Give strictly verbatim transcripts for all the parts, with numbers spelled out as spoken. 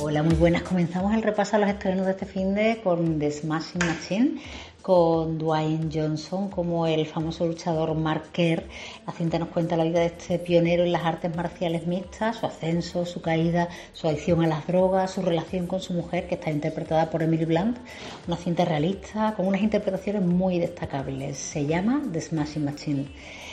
Hola, muy buenas. Comenzamos el repaso a los estrenos de este finde con The Smashing Machine, con Dwayne Johnson como el famoso luchador Mark Kerr. La cinta nos cuenta la vida de este pionero en las artes marciales mixtas, su ascenso, su caída, su adicción a las drogas, su relación con su mujer, que está interpretada por Emily Blunt. Una cinta realista con unas interpretaciones muy destacables. Se llama The Smashing Machine.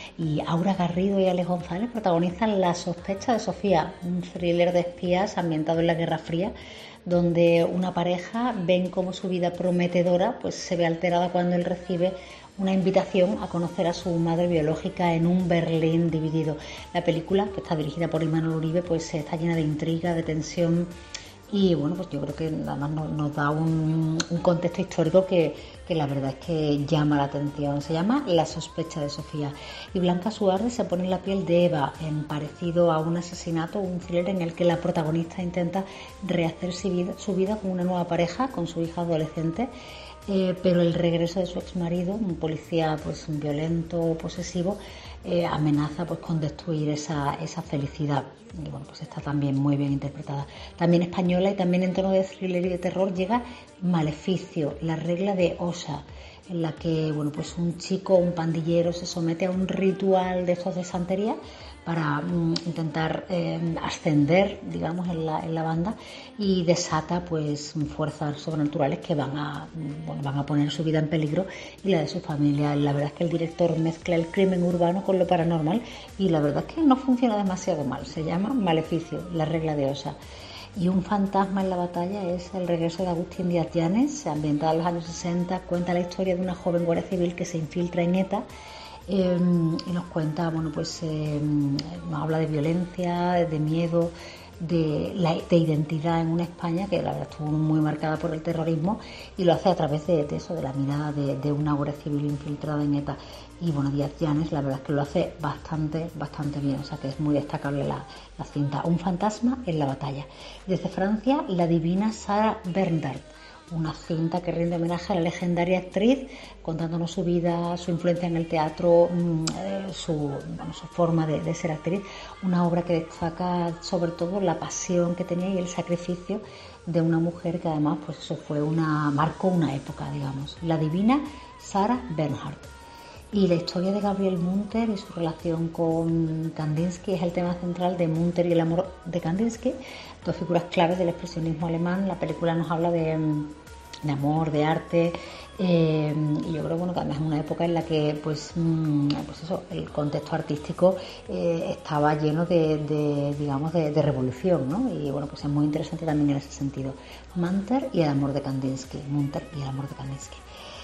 Y Aura Garrido y Alex González protagonizan La sospecha de Sofía, un thriller de espías ambientado en la Guerra Fría, donde una pareja ven cómo su vida prometedora pues se ve alterada cuando él recibe una invitación a conocer a su madre biológica en un Berlín dividido. La película, que está dirigida por Imanol Uribe, pues está llena de intriga, de tensión y bueno, pues yo creo que además nos, nos da un, un contexto histórico que, que la verdad es que llama la atención. Se llama La sospecha de Sofía. Y Blanca Suárez se pone en la piel de Eva, en parecido a un asesinato, un thriller en el que la protagonista intenta rehacer su vida, su vida con una nueva pareja, con su hija adolescente. Eh, pero el regreso de su exmarido, un policía pues violento, posesivo, eh, amenaza pues con destruir esa, esa felicidad. Y bueno, pues está también muy bien interpretada. También española y también en tono de thriller y de terror llega Maleficio, la regla de Osa, en la que bueno, pues un chico, un pandillero, se somete a un ritual de estos de santería para um, intentar eh, ascender, digamos, en la, en la banda, y desata pues fuerzas sobrenaturales que van a, bueno, van a poner su vida en peligro y la de su familia. La verdad es que el director mezcla el crimen urbano con lo paranormal y la verdad es que no funciona demasiado mal. Se llama Maleficio, la regla de Osa. Y Un fantasma en la batalla es el regreso de Agustín Díaz Llanes, ambientada en los años sesenta, cuenta la historia de una joven guardia civil que se infiltra en ETA. Eh, y nos cuenta, bueno, pues eh, nos habla de violencia, de miedo, de, la, de identidad en una España que la verdad estuvo muy marcada por el terrorismo, y lo hace a través de, de eso, de la mirada de, de una guardia civil infiltrada en ETA. Y bueno, Díaz Llanes la verdad es que lo hace bastante, bastante bien, o sea que es muy destacable la, la cinta. Un fantasma en la batalla. Desde Francia, la divina Sarah Bernhardt, una cinta que rinde homenaje a la legendaria actriz, contándonos su vida, su influencia en el teatro, su, bueno, su forma de, de ser actriz. Una obra que destaca sobre todo la pasión que tenía y el sacrificio de una mujer que además pues eso fue una marcó una época, digamos. La divina Sarah Bernhardt. Y la historia de Gabriel Munter y su relación con Kandinsky es el tema central de Munter y el amor de Kandinsky, dos figuras claves del expresionismo alemán. La película nos habla de, de amor, de arte, eh, y yo creo bueno, que además es una época en la que pues, pues eso, el contexto artístico eh, estaba lleno de, de digamos de, de revolución, ¿no? Y bueno, pues es muy interesante también en ese sentido. Munter y el amor de Kandinsky, Munter y el amor de Kandinsky.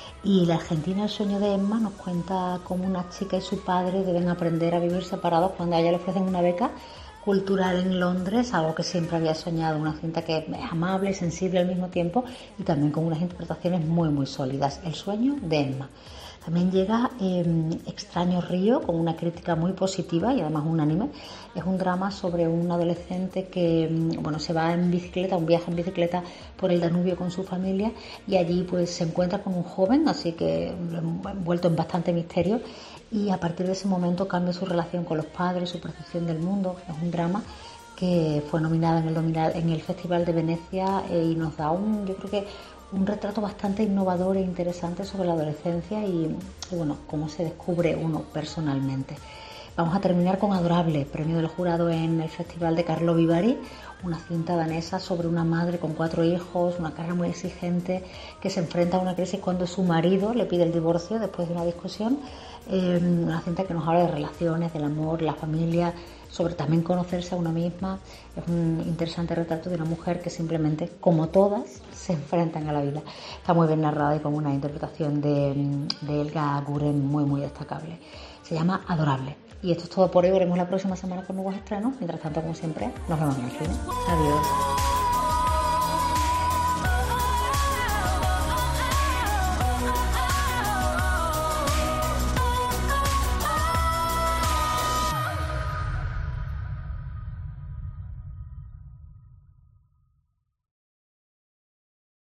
Y la Argentina, el sueño de Emma, nos cuenta cómo una chica y su padre deben aprender a vivir separados cuando a ella le ofrecen una beca cultural en Londres, algo que siempre había soñado. Una cinta que es amable, sensible al mismo tiempo y también con unas interpretaciones muy muy sólidas. El sueño de Emma. También llega eh, Extraño Río, con una crítica muy positiva y además unánime. Es un drama sobre un adolescente que bueno, se va en bicicleta, un viaje en bicicleta por el Danubio con su familia, y allí pues se encuentra con un joven, así que envuelto en bastante misterio, y a partir de ese momento cambia su relación con los padres, su percepción del mundo. Es un drama que fue nominado en el, en el Festival de Venecia eh, y nos da un, yo creo que un retrato bastante innovador e interesante sobre la adolescencia y, y bueno, cómo se descubre uno personalmente. Vamos a terminar con Adorable, premio del jurado en el Festival de Carlo Vivari, una cinta danesa sobre una madre con cuatro hijos, una carrera muy exigente, que se enfrenta a una crisis cuando su marido le pide el divorcio después de una discusión. Eh, una cinta que nos habla de relaciones, del amor, la familia, sobre también conocerse a una misma. Es un interesante retrato de una mujer que simplemente, como todas, se enfrentan a la vida. Está muy bien narrada y con una interpretación de, de Elga Guren muy muy destacable. Se llama Adorable. Y esto es todo por hoy. Veremos la próxima semana con nuevos estrenos. Mientras tanto, como siempre, nos vemos en el cine. Adiós.